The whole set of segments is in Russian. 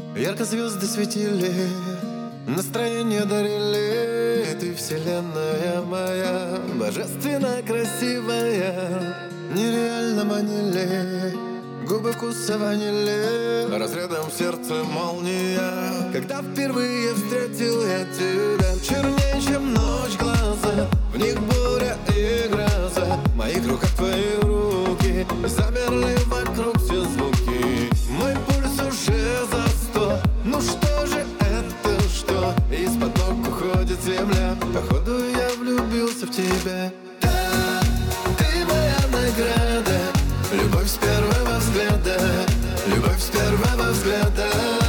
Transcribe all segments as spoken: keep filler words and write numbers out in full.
Ярко звезды светили, настроение дарили. Ты вселенная моя, божественно красивая. Нереально манили губы вкуса ванили, разрядом в сердце молния. Когда впервые встретил я тебя, чернее, чем ночь глаза, в них буря и гроза. В моих руках твои руки, замерли вокруг все звуки. Мой пульс уже за сто. Ну что же это, что из-под ног уходит земля? Походу я влюбился в тебя. Да, ты моя награда, любовь с первого взгляда, любовь с первого взгляда.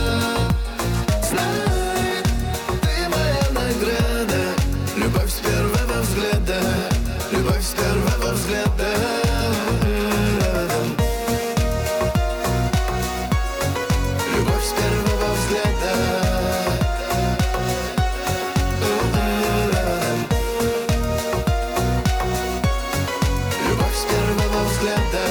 Знай, ты моя награда, любовь с первого взгляда, любовь с первого взгляда. Любовь с первого взгляда. Любовь с первого взгляда.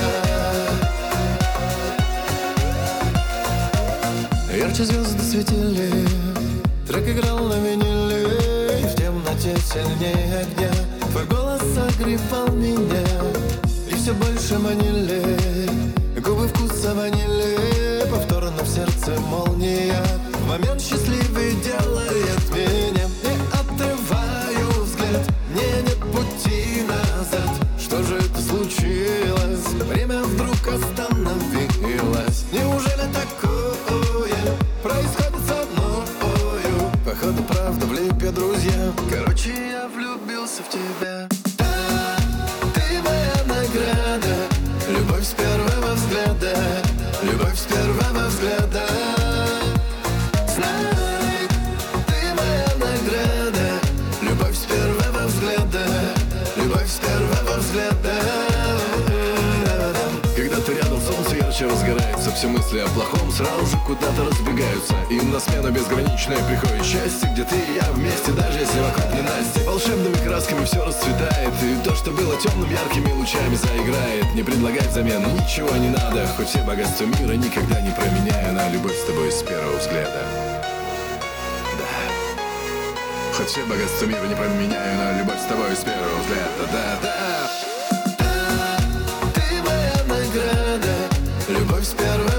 Ярче звезды светили, трек играл на виниле, и в темноте сильнее огня твой голос согревал меня. И все больше манили губы вкуса ванили, повторно в сердце молния. В момент счастливый делает меня, не отрываю взгляд, мне нет пути назад. Что же это случилось? Время вдруг остановилось. Неужели такое происходит со мною? Походу правда в липе, друзья. Короче, я влюбился в тебя. Да, ты моя награда, любовь с первого взгляда, любовь с первого взгляда. Знай, ты моя награда, любовь с первого взгляда, любовь с первого взгляда. Когда ты рядом, солнце ярче разгорается, все мысли о плохом сразу же куда-то разбегаются. Им на смену безграничное приходит счастье, где ты и я вместе, даже если вокруг ненастье. Волшебными красками все расцветает, и то, что было темным, яркими лучами заиграет. Не предлагать замену, ничего не надо, хоть все богатства мира никогда не променяю на любовь с тобой с первого взгляда. Да. Хоть все богатства мира не променяю на любовь с тобой с первого взгляда. Да, да. Любовь с первого